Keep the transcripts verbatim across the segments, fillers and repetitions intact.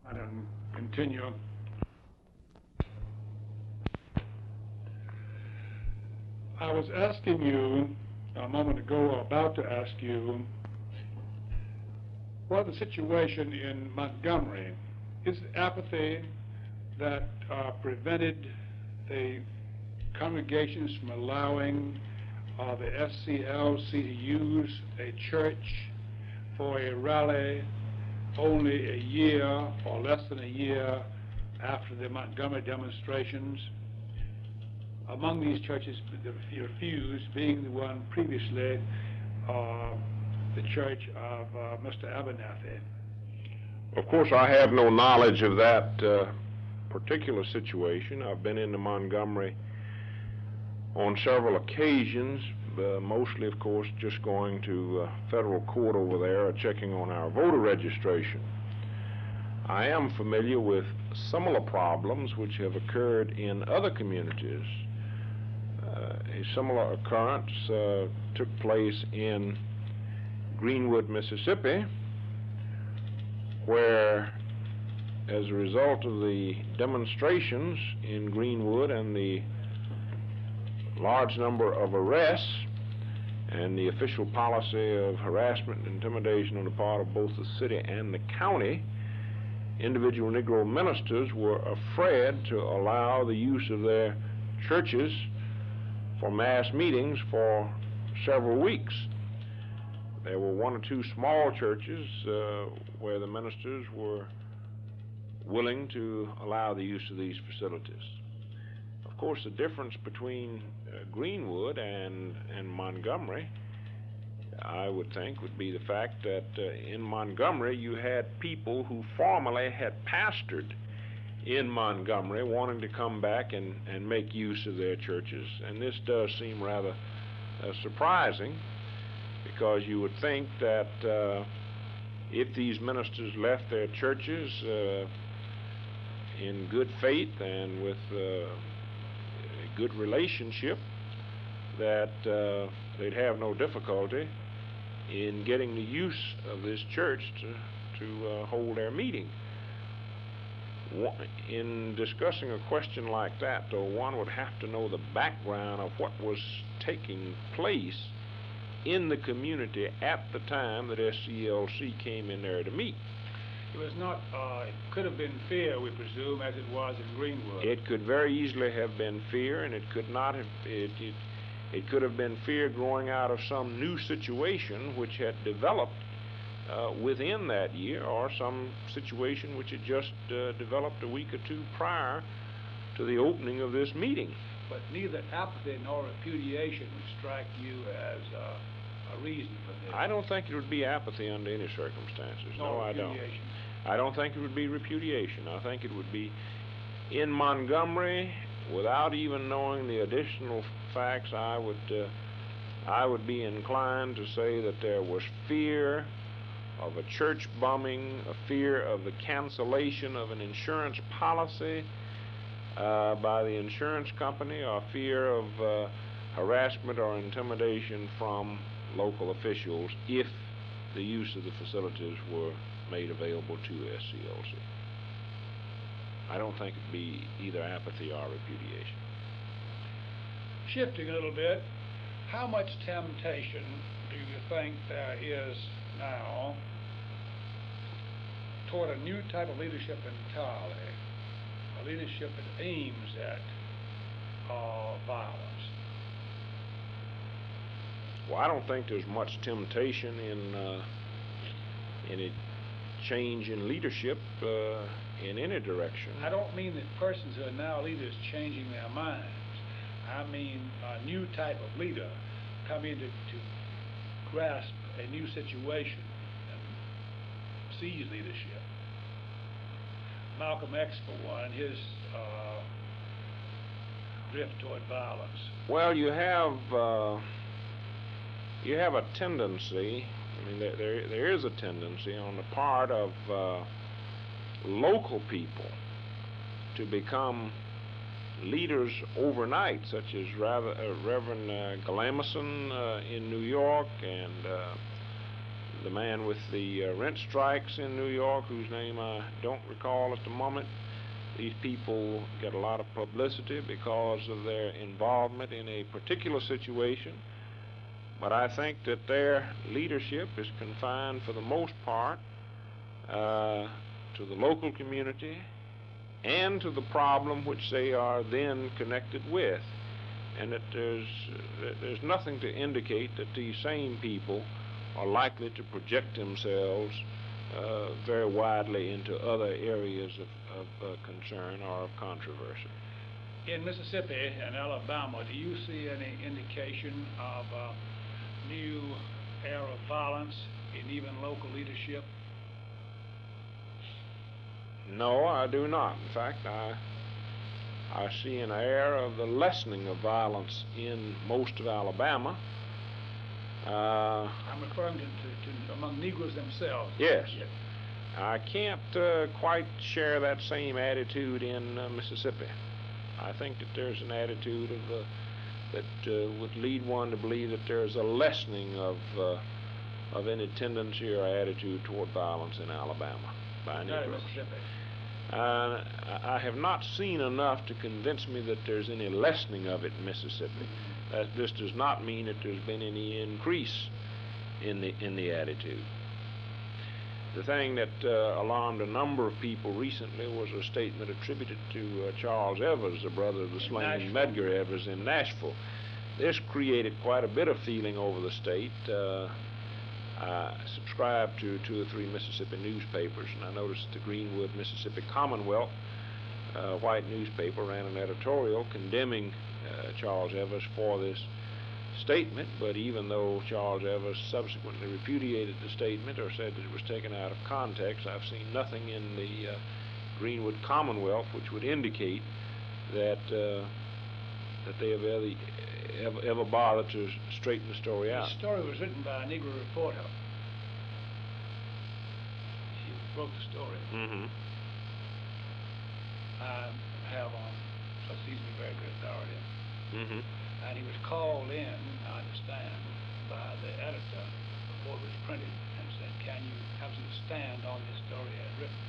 I don't continue. I was asking you a moment ago, or about to ask you, what the situation in Montgomery is. Apathy that uh, prevented the congregations from allowing uh, the S C L C to use a church for a rally only a year or less than a year after the Montgomery demonstrations. Among these churches that refused being the one previously, uh, the church of uh, Mister Abernathy. Of course, I have no knowledge of that uh, particular situation. I've been into Montgomery on several occasions, uh, mostly, of course, just going to uh, federal court over there or checking on our voter registration. I am familiar with similar problems which have occurred in other communities. Uh, a similar occurrence uh, took place in Greenwood, Mississippi, where, as a result of the demonstrations in Greenwood and the large number of arrests and the official policy of harassment and intimidation on the part of both the city and the county, individual Negro ministers were afraid to allow the use of their churches for mass meetings for several weeks. There were one or two small churches uh, where the ministers were willing to allow the use of these facilities. Of course, the difference between uh, Greenwood and, and Montgomery, I would think, would be the fact that uh, in Montgomery you had people who formerly had pastored in Montgomery wanting to come back and, and make use of their churches. And this does seem rather uh, surprising, because you would think that uh, if these ministers left their churches uh, in good faith and with uh, a good relationship, that uh, they'd have no difficulty in getting the use of this church to, to uh, hold their meeting. In discussing a question like that, though, one would have to know the background of what was taking place in the community at the time that S C L C came in there to meet. It was not, uh, it could have been fear, we presume, as it was in Greenwood. It could very easily have been fear, and it could not have, it, it, it could have been fear growing out of some new situation which had developed uh, within that year, or some situation which had just uh, developed a week or two prior to the opening of this meeting. But neither apathy nor repudiation would strike you as uh, a reason for this. I don't think it would be apathy under any circumstances. No, no I don't. Repudiation. I don't think it would be repudiation. I think it would be in Montgomery, without even knowing the additional facts, I would, uh, I would be inclined to say that there was fear of a church bombing, a fear of the cancellation of an insurance policy uh, by the insurance company, or fear of uh, harassment or intimidation from local officials if the use of the facilities were made available to S C L C. I don't think it'd be either apathy or repudiation. Shifting a little bit, how much temptation do you think there is now toward a new type of leadership entirely, a leadership that aims at uh, violence? Well, I don't think there's much temptation in uh, any change in leadership uh, in any direction. I don't mean that persons who are now leaders changing their minds. I mean a new type of leader coming to, to grasp a new situation and seize leadership. Malcolm X, for one, his uh, drift toward violence. Well, you have uh, you have a tendency. I mean, there there, there is a tendency on the part of uh, local people to become leaders overnight, such as rather, uh, Reverend uh, Galamison uh, in New York, and uh, the man with the uh, rent strikes in New York, whose name I don't recall at the moment. These people get a lot of publicity because of their involvement in a particular situation, but I think that their leadership is confined for the most part uh, to the local community and to the problem which they are then connected with, and that there's, that there's nothing to indicate that these same people are likely to project themselves uh, very widely into other areas of, of uh, concern or of controversy. In Mississippi and Alabama, do you see any indication of a new era of violence in even local leadership? No, I do not. In fact, I I see an air of the lessening of violence in most of Alabama. Uh, I'm referring to, to, to among Negroes themselves. Yes. yes. I can't uh, quite share that same attitude in uh, Mississippi. I think that there's an attitude of uh, that uh, would lead one to believe that there's a lessening of uh, of any tendency or attitude toward violence in Alabama by Not in Negroes. Mississippi. Uh, I have not seen enough to convince me that there's any lessening of it in Mississippi. That this does not mean that there's been any increase in the in the attitude. The thing that uh, alarmed a number of people recently was a statement attributed to uh, Charles Evers, the brother of the slain Medgar Evers in Nashville. This created quite a bit of feeling over the state. Uh, I subscribed to two or three Mississippi newspapers, and I noticed the Greenwood, Mississippi Commonwealth, uh, white newspaper, ran an editorial condemning uh, Charles Evers for this statement. But even though Charles Evers subsequently repudiated the statement or said that it was taken out of context, I've seen nothing in the uh, Greenwood Commonwealth which would indicate that uh, that they have ever, ever, ever bothered to straighten the story out. The story was written by a Negro reporter. He wrote the story. Mm-hmm. I have on what seems to be very good authority. Mm-hmm. And he was called in, I understand, by the editor before it was printed and said, can you have some stand on this story I had written?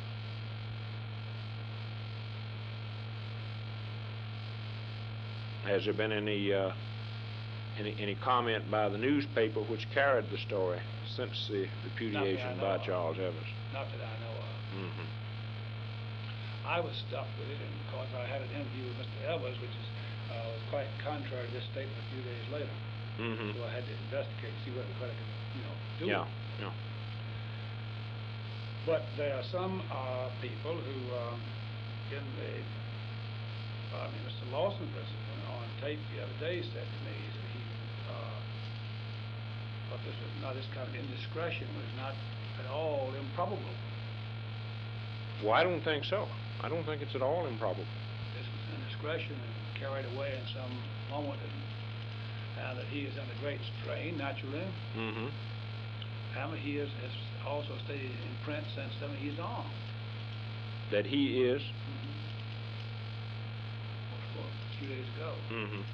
Has there been any, uh, any any comment by the newspaper which carried the story since the repudiation by of. Charles Evers? Not that I know of. Mm-hmm. I was stuck with it, and because I had an interview with Mister Evers, which is uh, was quite contrary to this statement a few days later. Mm-hmm. So I had to investigate, see what, what I could, you know, do. Yeah, yeah. But there are some uh, people who, um, in the, uh, I mean, Mister Lawson, for instance, on tape the other day said to me that he uh, thought this was not, this kind of indiscretion was not at all improbable. Well, I don't think so. I don't think it's at all improbable. This was indiscretion and carried away in some moment, and now that he is under great strain, naturally. Mm-hmm. And he is, has also stated in print since then he's on. That he is? Mm-hmm. A few days ago. Mm-hmm.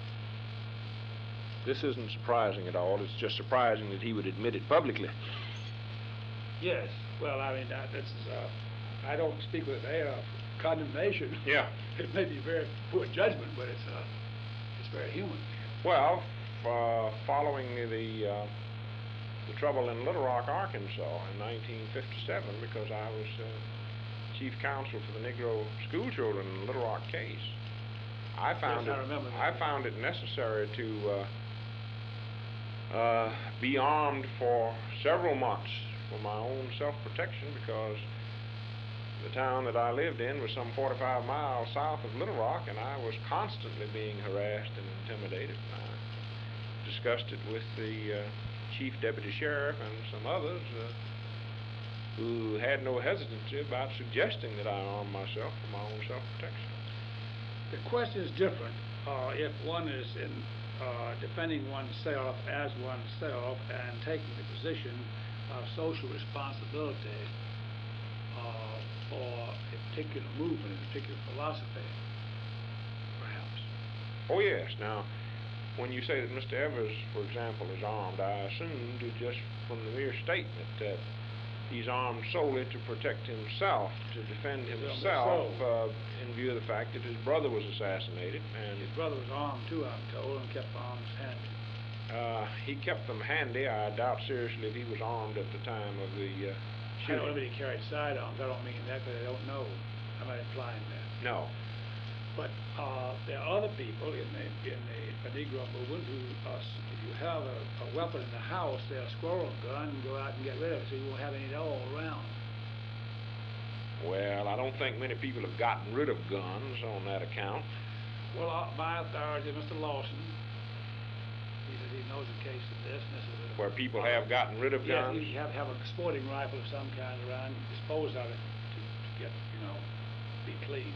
This isn't surprising at all. It's just surprising that he would admit it publicly. Yes. Well, I mean, that, this is, uh, I don't speak with air of condemnation. Yeah. It may be very poor judgment, but it's, uh, it's very human. Well, uh, following the uh, the trouble in Little Rock, Arkansas in nineteen fifty-seven, because I was uh, chief counsel for the Negro school children in the Little Rock case, I found yes, it I remember that. I found it necessary to uh, uh, be armed for several months for my own self-protection, because the town that I lived in was some forty-five miles south of Little Rock, and I was constantly being harassed and intimidated. And I discussed it with the uh, chief deputy sheriff and some others uh, who had no hesitancy about suggesting that I arm myself for my own self-protection. The question is different uh, if one is in uh, defending oneself as oneself and taking the position of social responsibility uh, for a particular movement, a particular philosophy, perhaps. Oh yes. Now, when you say that Mister Evers, for example, is armed, I assumed just from the mere statement that he's armed solely to protect himself, to defend himself, uh, in view of the fact that his brother was assassinated. And his brother was armed too, I'm told, and kept arms handy. Uh, he kept them handy. I doubt seriously if he was armed at the time of the uh, I shooting. don't know if he carried sidearms. I don't mean that, but I don't know. I'm not implying that. No. But uh, there are other people in the in the Negro movement who, uh, if you have a, a weapon in the house, they'll squirrel a gun and go out and get rid of it, so you won't have any at all around. Well, I don't think many people have gotten rid of guns on that account. Well, uh, my authority, Mister Lawson, he says he knows a case of this, and this is a, Where people have gotten rid of yeah, guns? you have have a sporting rifle of some kind around, dispose of it to, to get, you know, be clean.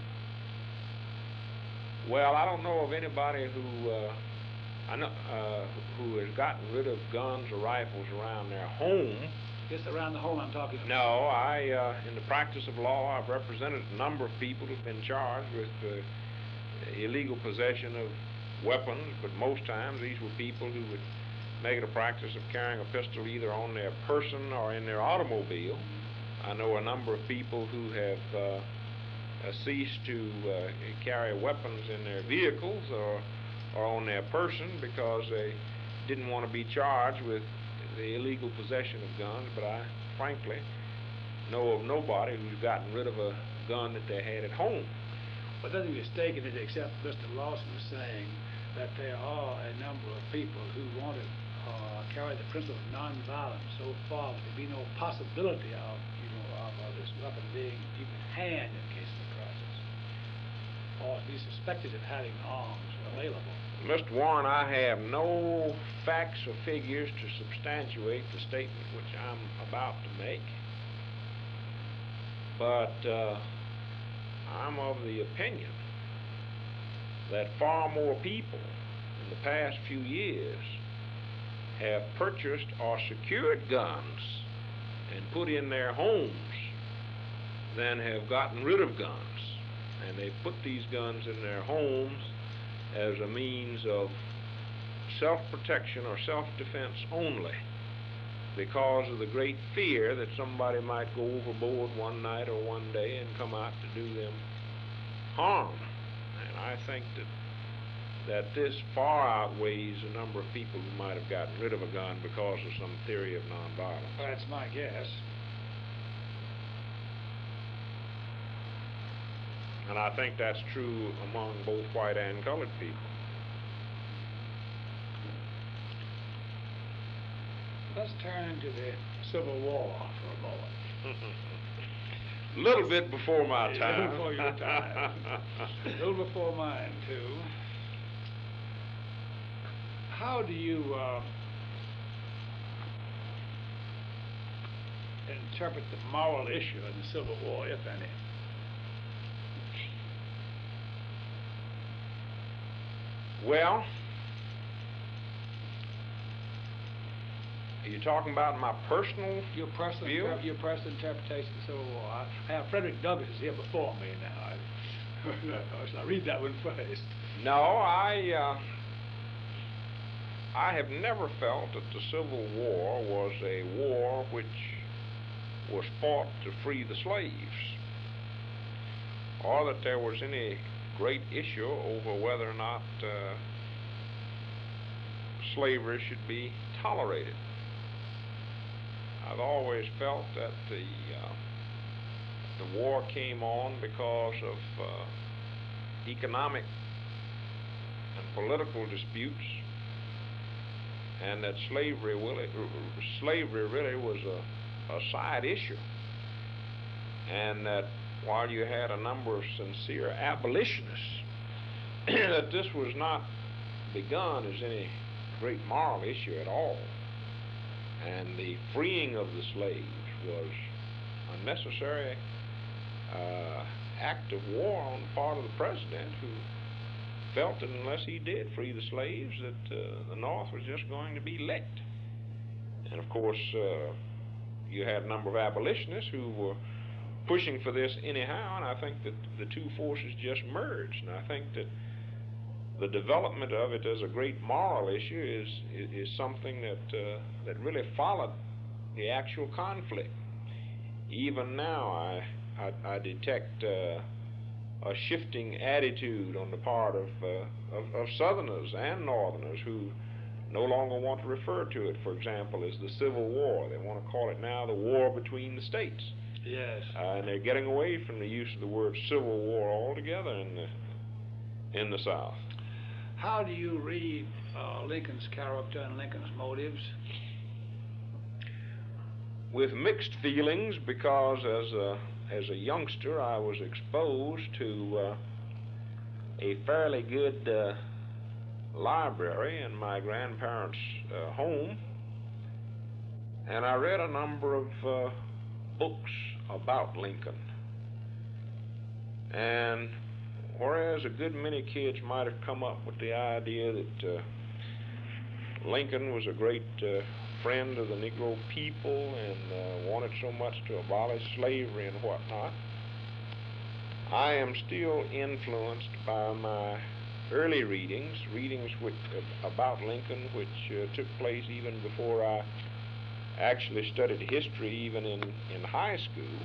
Well, I don't know of anybody who uh, I know uh, who has gotten rid of guns or rifles around their home. Just around the home I'm talking about. No, I, uh, in the practice of law, I've represented a number of people who've been charged with uh, illegal possession of weapons, but most times these were people who would make it a practice of carrying a pistol either on their person or in their automobile. I know a number of people who have uh, uh, ceased to uh, carry weapons in their vehicles or, or on their person because they didn't want to be charged with the illegal possession of guns, but I frankly know of nobody who's gotten rid of a gun that they had at home. But doesn't be mistaken it except Mister Lawson was saying that there are a number of people who want to uh, carry the principle of nonviolence so far that there be no possibility of, you know, of uh, this weapon being even hand in case of a crisis, or at least suspected of having arms available. Mister Warren, I have no facts or figures to substantiate the statement which I'm about to make, but uh, I'm of the opinion that far more people in the past few years have purchased or secured guns and put in their homes than have gotten rid of guns. And they put these guns in their homes as a means of self-protection or self-defense only, because of the great fear that somebody might go overboard one night or one day and come out to do them harm. And I think that that this far outweighs the number of people who might have gotten rid of a gun because of some theory of nonviolence. Well, that's my guess. And I think that's true among both white and colored people. Let's turn to the Civil War for a moment. A little bit before my A time. little before your time. A little before mine, too. How do you uh, interpret the moral issue in the Civil War, if any? Well, are you talking about my personal Your personal, view? interp- your personal interpretation of the Civil War. I, I have Frederick Douglass is here before me now. I, shall I read that one first? No, I uh, I have never felt that the Civil War was a war which was fought to free the slaves, or that there was any great issue over whether or not uh, slavery should be tolerated. I've always felt that the uh, the war came on because of uh, economic and political disputes, and that slavery really, slavery really was a, a side issue, and that while you had a number of sincere abolitionists, that this was not begun as any great moral issue at all. And the freeing of the slaves was a necessary uh, act of war on the part of the president, who felt that unless he did free the slaves, that uh, the North was just going to be licked. And of course, uh, you had a number of abolitionists who were pushing for this anyhow, and I think that the two forces just merged. And I think that the development of it as a great moral issue is is, is something that uh, that really followed the actual conflict. Even now, I I, I detect uh, a shifting attitude on the part of, uh, of of Southerners and Northerners who no longer want to refer to it, for example, as the Civil War. They want to call it now the war between the states. Yes. Uh, and they're getting away from the use of the word Civil War altogether in the in the South. How do you read uh, Lincoln's character and Lincoln's motives? With mixed feelings, because as a as a youngster I was exposed to uh, a fairly good uh, library in my grandparents' uh, home, and I read a number of uh, books about Lincoln. And whereas a good many kids might have come up with the idea that uh, Lincoln was a great uh, friend of the Negro people and uh, wanted so much to abolish slavery and whatnot, I am still influenced by my early readings, readings which, uh, about Lincoln, which uh, took place even before I actually studied history, even in, in high school.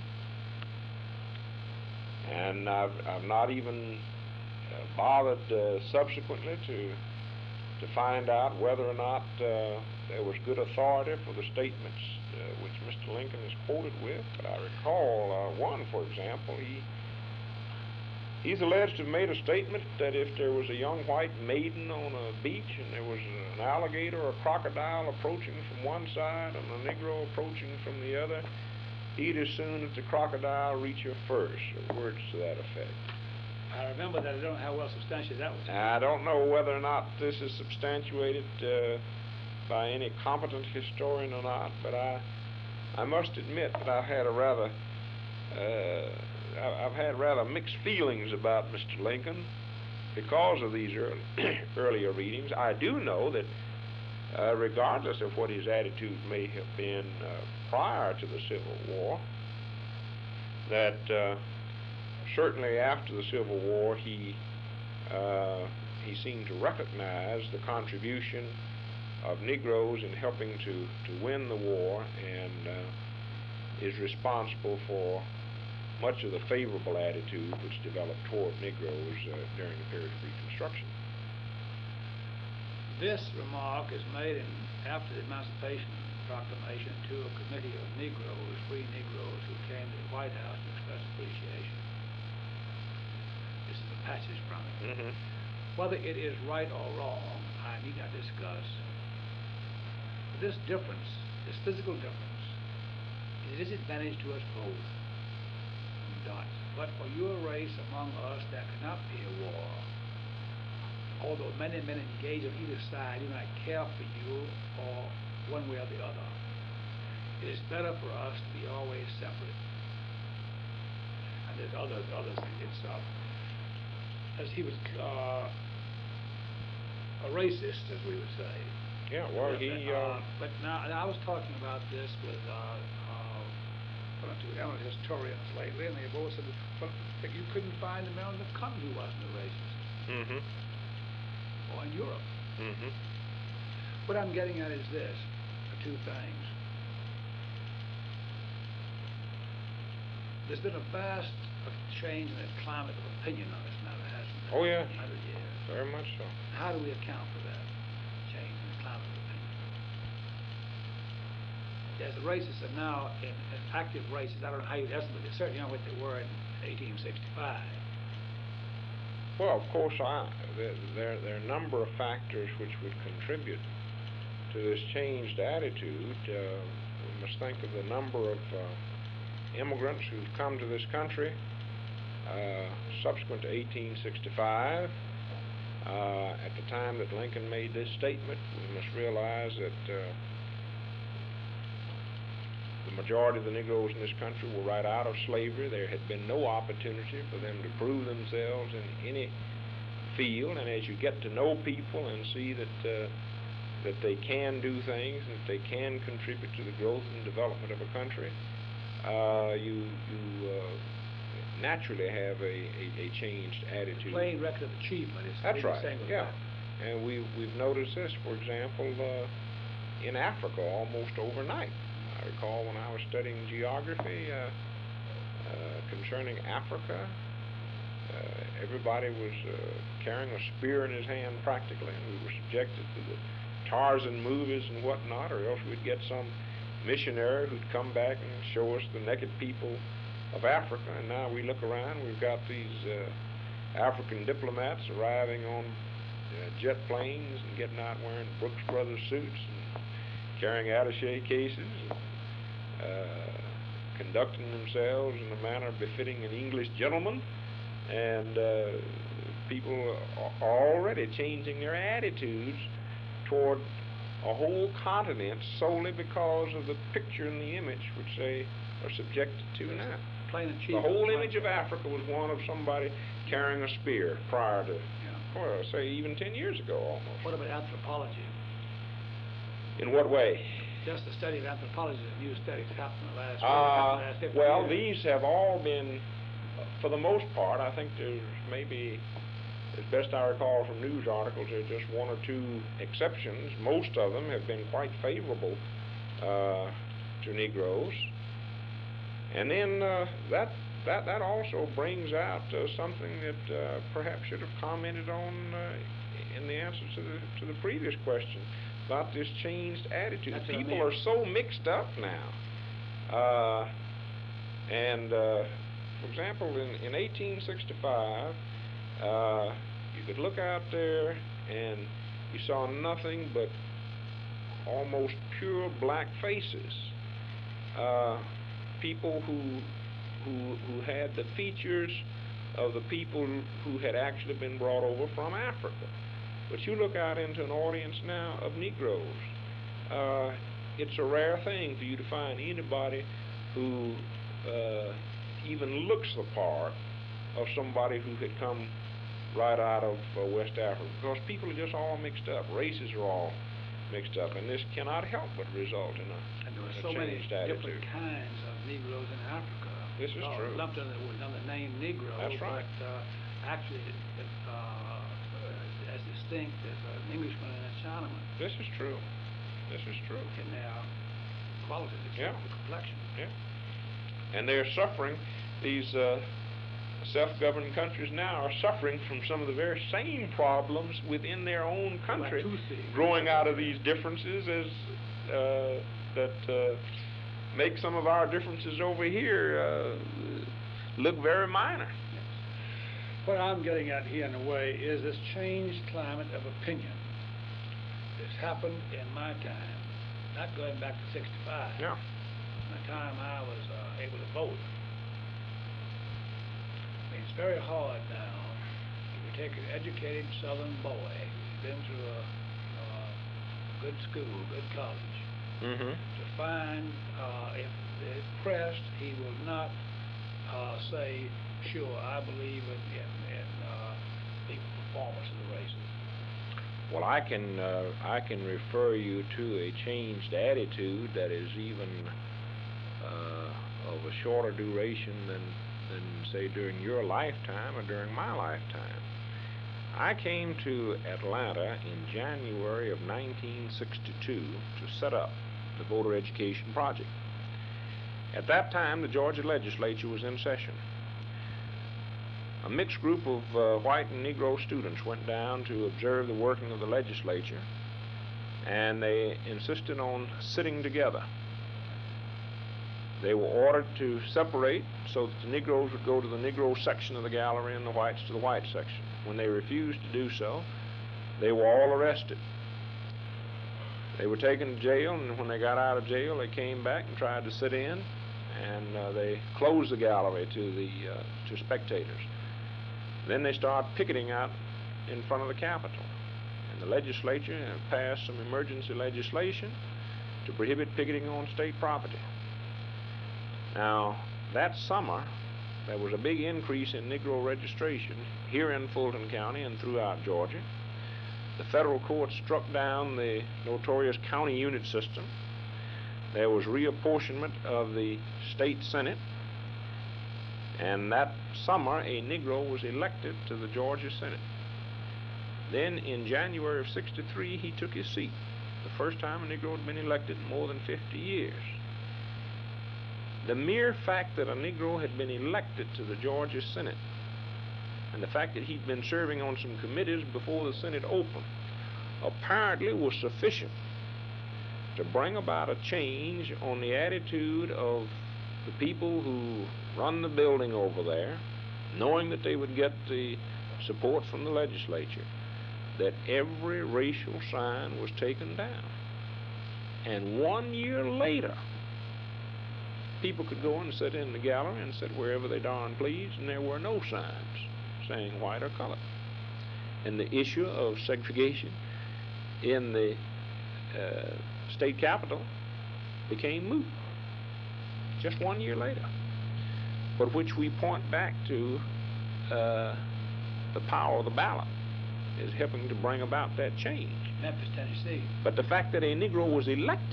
And I've, I've not even uh, bothered uh, subsequently to to find out whether or not uh, there was good authority for the statements uh, which Mister Lincoln is quoted with. But I recall uh, one, for example, he he's alleged to have made a statement that if there was a young white maiden on a beach and there was an alligator or a crocodile approaching from one side and a Negro approaching from the other, he'd as soon as the crocodile reach her first, or words to that effect. I remember that. I don't know how well substantiated that was. I don't know whether or not this is substantiated uh, by any competent historian or not, but I I must admit that I've had a rather uh, I've had rather mixed feelings about Mister Lincoln because of these early, earlier readings. I do know that uh, regardless of what his attitude may have been uh, prior to the Civil War, that uh, certainly after the Civil War he uh, he seemed to recognize the contribution of Negroes in helping to, to win the war, and uh, is responsible for much of the favorable attitude which developed toward Negroes uh, during the period of Reconstruction. This remark is made in, after the Emancipation Proclamation to a committee of Negroes, free Negroes, who came to the White House to express appreciation. This is a passage from it. Mm-hmm. Whether it is right or wrong, I need not discuss. But this difference, this physical difference, is a disadvantage to us both. Dot. But for your race among us, there cannot be a war. Although many men engaged on either side do not care for you or one way or the other. It is better for us to be always separate. And there's other other things. It's uh, as he was uh, a racist, as we would say. Yeah, well, he. Uh, Uh, but now, now I was talking about this with uh, uh, one or two eminent historians lately, and they both said that you couldn't find a man in the country who wasn't a racist, mm-hmm. or in Europe. Mm-hmm. What I'm getting at is this: two things. There's been a vast change in the climate of opinion on this matter, hasn't there? Oh, yeah. In one hundred years. Very much so. How do we account for that change in the climate of opinion? Yes, the racists are now in, in active races. I don't know how you'd estimate. They certainly aren't what they were in eighteen sixty-five. Well, of course, I, there, there, there are a number of factors which would contribute to this changed attitude. Uh, we must think of the number of uh, immigrants who've come to this country uh, subsequent to eighteen sixty-five. Uh, at the time that Lincoln made this statement, we must realize that uh, the majority of the Negroes in this country were right out of slavery. There had been no opportunity for them to prove themselves in any field, and as you get to know people and see that uh, that they can do things and that they can contribute to the growth and development of a country, uh, you you uh, naturally have a, a, a changed attitude. Plain record of achievement is That's maybe right, saying yeah. that. And we, we've noticed this, for example, uh, in Africa almost overnight. I recall when I was studying geography uh, uh, concerning Africa, uh, everybody was uh, carrying a spear in his hand practically, and we were subjected to the Tarzan movies and whatnot, or else we'd get some missionary who'd come back and show us the naked people of Africa. And now we look around, we've got these uh, African diplomats arriving on uh, jet planes and getting out wearing Brooks Brothers suits and carrying attaché cases, and, uh, conducting themselves in a manner befitting an English gentleman, and uh, people are already changing their attitudes toward a whole continent solely because of the picture and the image which they are subjected to now. Plain The achievement. whole image of Africa was one of somebody carrying a spear prior to, Yeah. well, say even ten years ago almost. What about anthropology? In what way? Just the study of anthropology, the new studies happened in the last, Uh, last fifty well, years. these have all been, uh, for the most part, I think there's maybe, as best I recall from news articles, there's just one or two exceptions. Most of them have been quite favorable uh, to Negroes. And then uh, that, that, that also brings out uh, something that uh, perhaps should have commented on uh, in the answer to the, to the previous question, about this changed attitude. That's what I People mean. are so mixed up now. Uh, and, uh, for example, in, in eighteen sixty-five, uh, you could look out there and you saw nothing but almost pure black faces. Uh, people who, who, who had the features of the people who had actually been brought over from Africa. But you look out into an audience now of Negroes. Uh, it's a rare thing for you to find anybody who uh, even looks the part of somebody who had come right out of uh, West Africa, because people are just all mixed up. Races are all mixed up, and this cannot help but result in a, And there were in a so many changed attitude. different kinds of Negroes in Africa. This is all true. Lumped under, under the name Negro. That's right. But uh, actually, uh, as distinct as an Englishman and a Chinaman. This is true. This is true. In their qualities, Yeah. except the complexion. Yeah. And they're suffering, these uh, self-governing countries now are suffering from some of the very same problems within their own country, Like Tutsi. growing out of these differences as uh, that uh, make some of our differences over here uh, look very minor. What I'm getting at here in a way is this changed climate of opinion. This happened in my time, not going back to sixty-five. Yeah. The time I was uh, able to vote. I mean, it's very hard now if you take an educated Southern boy who's been through a uh, good school, good college, Mm-hmm. to find uh, if, if pressed, he will not uh, say, sure, I believe in, in, in uh, equal performance of the races. Well, I can uh, I can refer you to a changed attitude that is even uh, of a shorter duration than than say during your lifetime or during my lifetime. I came to Atlanta in January of nineteen sixty-two to set up the voter education project. At that time, the Georgia legislature was in session. A mixed group of uh, white and Negro students went down to observe the working of the legislature, and they insisted on sitting together. They were ordered to separate so that the Negroes would go to the Negro section of the gallery and the whites to the white section. When they refused to do so, they were all arrested. They were taken to jail, and when they got out of jail, they came back and tried to sit in, and uh, they closed the gallery to the uh, to spectators. Then they started picketing out in front of the Capitol, and the legislature passed some emergency legislation to prohibit picketing on state property. Now, that summer, there was a big increase in Negro registration here in Fulton County and throughout Georgia. The federal court struck down the notorious county unit system. There was reapportionment of the state senate, And that summer, a Negro was elected to the Georgia Senate. Then in January of sixty-three, he took his seat. The first time a Negro had been elected in more than fifty years. The mere fact that a Negro had been elected to the Georgia Senate, and the fact that he'd been serving on some committees before the Senate opened, apparently was sufficient to bring about a change on the attitude of the people who run the building over there, knowing that they would get the support from the legislature, that every racial sign was taken down. And one year later, people could go and sit in the gallery and sit wherever they darn pleased, and there were no signs saying white or colored. And the issue of segregation in the uh, state capitol became moot just one year later. But which we point back to uh, the power of the ballot is helping to bring about that change. Memphis, Tennessee. But the fact that a Negro was elected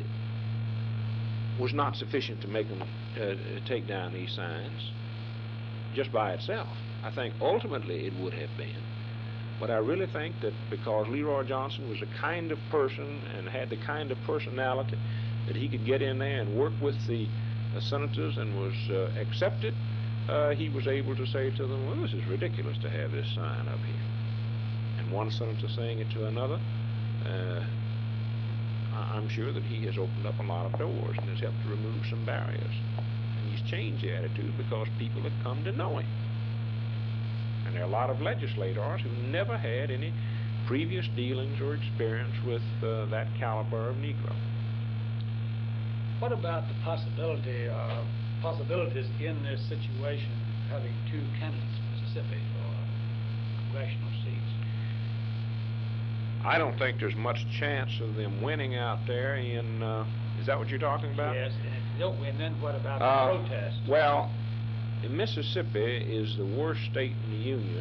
was not sufficient to make them uh, take down these signs just by itself. I think ultimately it would have been. But I really think that because Leroy Johnson was the kind of person and had the kind of personality that he could get in there and work with the, the senators and was uh, accepted, uh, he was able to say to them, well, this is ridiculous to have this sign up here. And one senator saying it to another, uh, I'm sure that he has opened up a lot of doors and has helped to remove some barriers. And he's changed the attitude because people have come to know him. And there are a lot of legislators who never had any previous dealings or experience with uh, that caliber of Negro. What about the possibility, uh, possibilities in this situation having two candidates in Mississippi for congressional seats? I don't think there's much chance of them winning out there in, uh, is that what you're talking about? Yes, and if they don't win, then what about Uh, the protest? Well, Mississippi is the worst state in the Union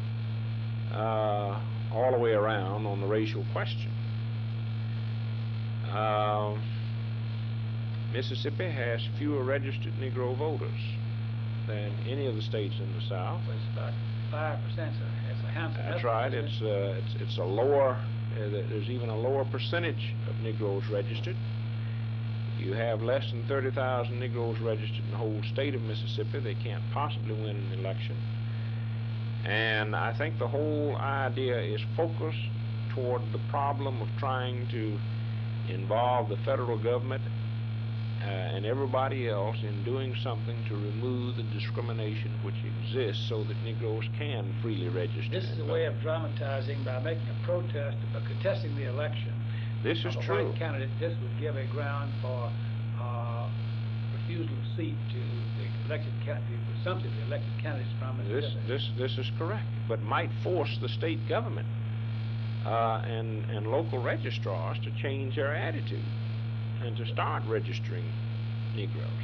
uh, all the way around on the racial question. Uh, Mississippi has fewer registered Negro voters than any of the states in the South. Well, it's about five percent, so it's a handsome. That's estimate, right. isn't It's, it? uh, it's, it's a lower, uh, there's even a lower percentage of Negroes registered. You have less than thirty thousand Negroes registered in the whole state of Mississippi. They can't possibly win an election. And I think the whole idea is focused toward the problem of trying to involve the federal government uh, and everybody else in doing something to remove the discrimination which exists so that Negroes can freely register. This is and a vote. way of dramatizing by making a protest, by contesting the election. This is of a true. white candidate. This would give a ground for uh, refusal of seat to the elected candidate, presumptively elected candidates from This, Mississippi. this, this is correct, but might force the state government uh, and, and local registrars to change their attitude and to start registering Negroes.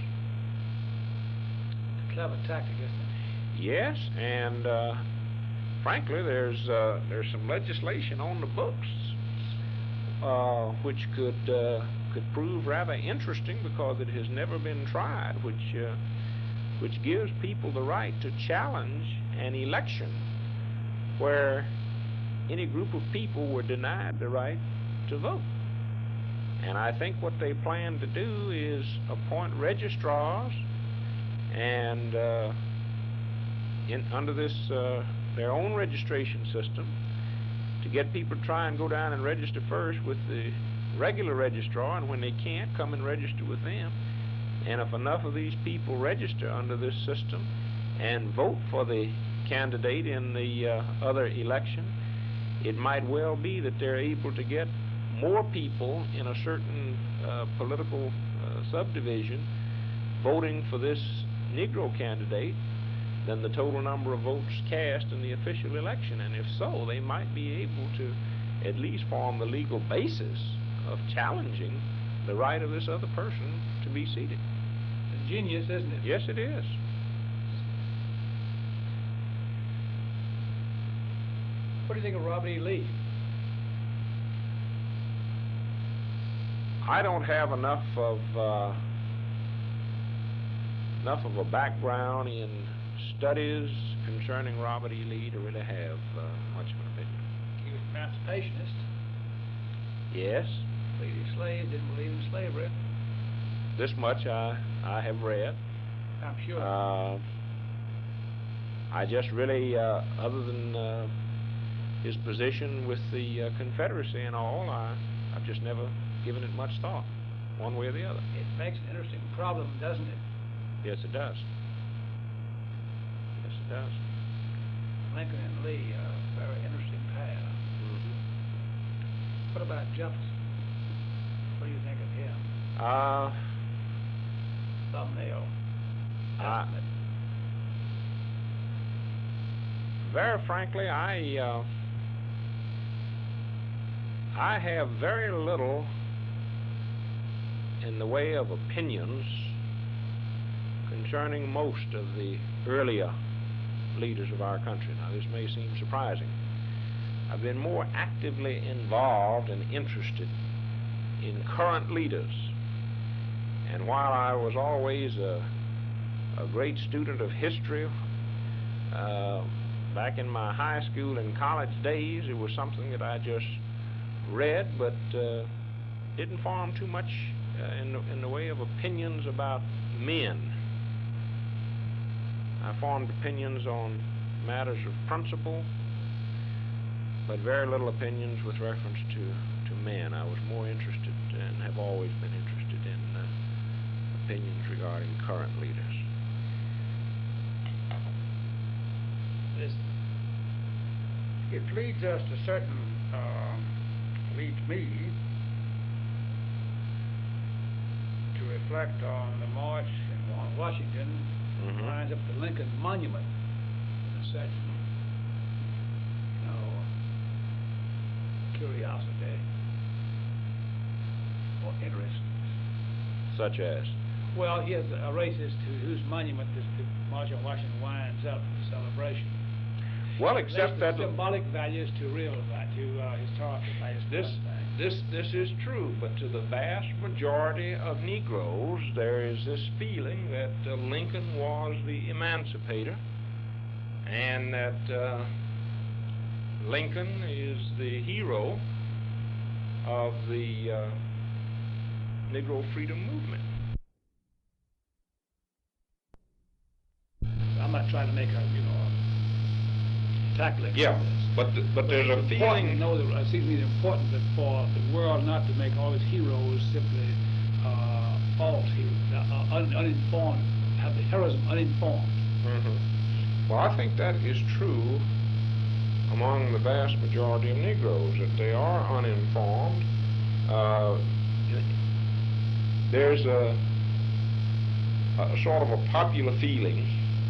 A clever tactic, isn't it? Yes, and uh, frankly, there's uh, there's some legislation on the books uh, which could uh, could prove rather interesting because it has never been tried, which uh, which gives people the right to challenge an election where any group of people were denied the right to vote. And I think what they plan to do is appoint registrars and uh, in, under this uh, their own registration system to get people to try and go down and register first with the regular registrar, and when they can't, come and register with them. And if enough of these people register under this system and vote for the candidate in the uh, other election, it might well be that they're able to get more people in a certain uh, political uh, subdivision voting for this Negro candidate than the total number of votes cast in the official election. And if so, they might be able to at least form the legal basis of challenging the right of this other person to be seated. It's genius, isn't it? Yes, it is. What do you think of Robert E. Lee? I don't have enough of uh, enough of a background in studies concerning Robert E. Lee to really have uh, much of an opinion. He was an emancipationist. Yes, Believed in slaves, didn't believe in slavery. this much I, I have read. I'm sure. Uh, I just really, uh, other than uh, his position with the uh, Confederacy and all, I, I've just never given it much thought, one way or the other. It makes an interesting problem, doesn't it? Yes, it does. Yes, it does. Lincoln and Lee, a very interesting pair. Mm-hmm. What about Jefferson? What do you think of him? Uh, Thumbnail. I- estimate. very frankly, I, uh, I have very little in the way of opinions concerning most of the earlier leaders of our country. Now, this may seem surprising. I've been more actively involved and interested in current leaders. And while I was always a, a great student of history, uh, back in my high school and college days, it was something that I just read, but uh, didn't form too much uh, in, the, in the way of opinions about men. I formed opinions on matters of principle, but very little opinions with reference to, to men. I was more interested and have always been interested in uh, opinions regarding current leaders. This, it leads us to certain, uh, leads me to reflect on the march on Washington, Mhm. lines up the Lincoln Monument in a certain, you know, curiosity or interest. Such as? Well, here's a racist to whose monument this the March on Washington winds up the celebration. Well, It except relates that to symbolic values to real value, to uh, historical values. this, this, this is true, but to the vast majority of Negroes, there is this feeling that uh, Lincoln was the emancipator, and that uh, Lincoln is the hero of the uh, Negro freedom movement. I'm not trying to make a, you know, a tackling of Yeah, this. but th- but there's a it's important to feeling. know that it seems to me important that for the world not to make all its heroes simply uh, false heroes, uh, un- uninformed, have the heroism uninformed. Mhm. Well, I think that is true among the vast majority of Negroes, that they are uninformed. Uh, there's a, a sort of a popular feeling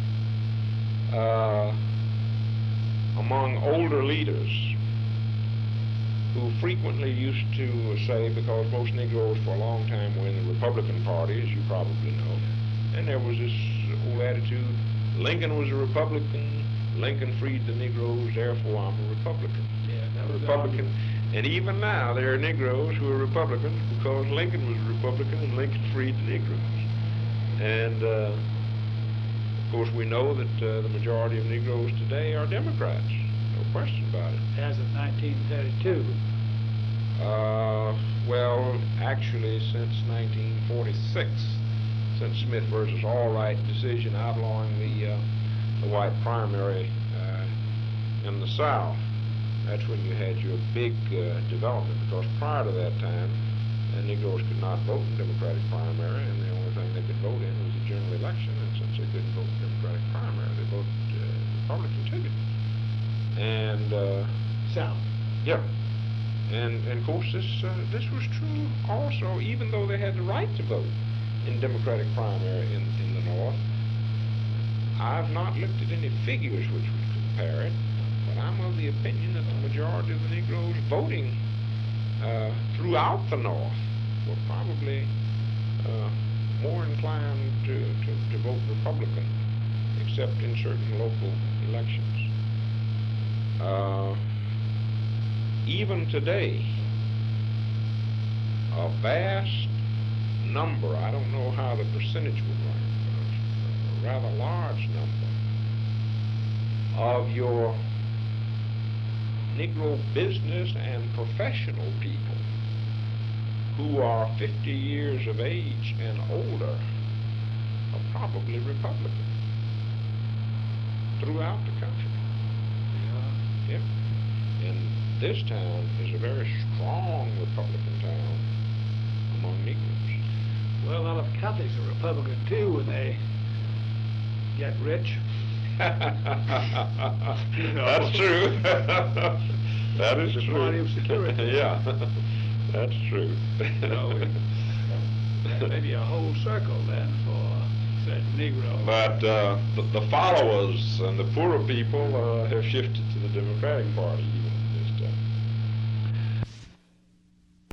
uh, among older leaders who frequently used to say, because most Negroes for a long time were in the Republican Party, as you probably know, and there was this old attitude, Lincoln was a Republican, Lincoln freed the Negroes, therefore I'm a Republican. Yeah, that A was the Republican. And even now there are Negroes who are Republicans because Lincoln was a Republican and Lincoln freed the Negroes. And uh, of course we know that uh, the majority of Negroes today are Democrats, no question about it. As of nineteen thirty-two. Uh, well, actually since nineteen forty-six, since Smith versus Allwright decision outlawing the, uh, the white primary uh, in the South. That's when you had your big uh, development, because prior to that time, uh, Negroes could not vote in Democratic primary, and the only thing they could vote in was the general election, and since they couldn't vote in Democratic primary, they voted uh, Republican ticket. And, uh, South. yeah. And, and of course, this, uh, this was true also, even though they had the right to vote in Democratic primary in, in the North. I've not looked at any figures which would compare it, but I'm of the opinion that the majority of the Negroes voting uh, throughout the North were probably uh, more inclined to, to, to vote Republican, except in certain local elections. Uh, even today, a vast number, I don't know how the percentage would run, but a rather large number of your Negro business and professional people who are fifty years of age and older are probably Republican throughout the country. Yeah. And this town is a very strong Republican town among Negroes. Well, a lot of Catholics are Republican too when they get rich. You know. That's true. That is It's a true. party of security. Yeah, that's true. You know, that may be a whole circle then for said Negro. But uh, the, the followers and the poorer people uh, have shifted to the Democratic Party.